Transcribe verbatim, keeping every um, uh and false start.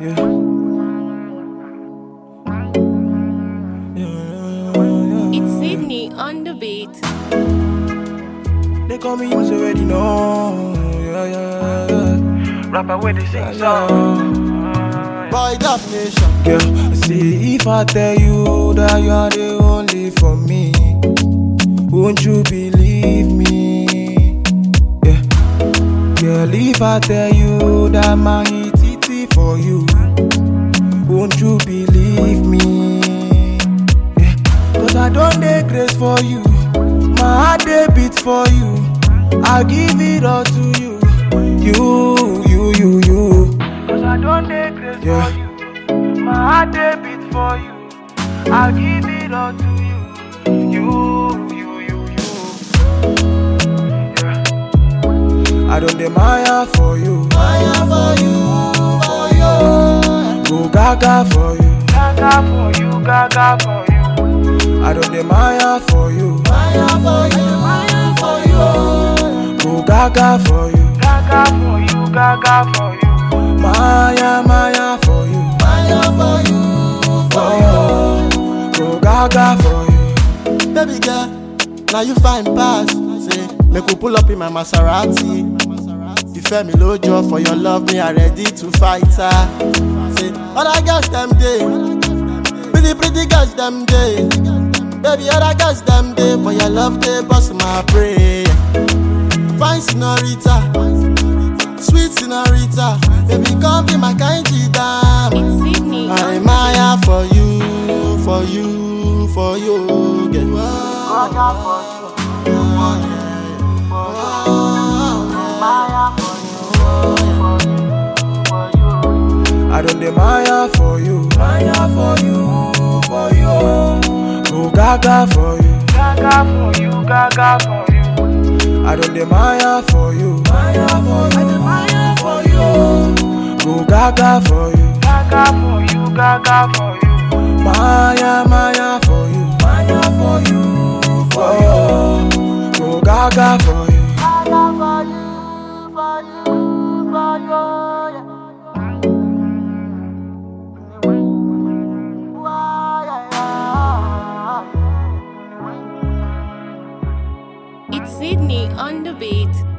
Yeah. Yeah. It's Sydney on the beat. They call me, you already know. Yeah, yeah, yeah. Rapper with the sing Yeah, song. Boy, that nation. Girl, see if I tell you that you are the only for me, won't you believe me? Yeah. Girl, if I tell you that my hit it for you, won't you believe me? Yeah. Cause I don't dey grace for you, my heart dey beat for you, I give it all to you, you, you, you, you. Cause I don't dey grace Yeah. for you. My heart dey beat for you. I give it all to you. You, you, you, you. Yeah. I don't demand for you, Fire for you, for you. go gaga for you. Gaga for you, gaga for you. I don't demand for you, Fire for you, fire for you. go gaga for you. Gaga for you, gaga for you. Maya, Maya for you, Fire for you, for for you. Go gaga for you. you. Baby girl, now you find pass. Say, make we pull up in my Maserati. You feel me lojo for your love, me I ready to fight her. Say, other girls them day, pretty pretty girls them day. Baby, other girls them day, but your love they bust my brain. Fine senorita, sweet senorita, baby come be my kind G-dam. It's Sydney on I'm the Maya for you, for you, for you. Get Maya for you, Maya for I don't demand for you, Maya for you, for you. Go gaga for you, Gaga for you, gaga for you. I don't demand for you, Maya for you, Maya for you. Go gaga for you, Gaga for you, gaga for you. Maya, Maya for you, Maya for you, for you. Go gaga for you. you, for you, for you. It's Sydney on the beat.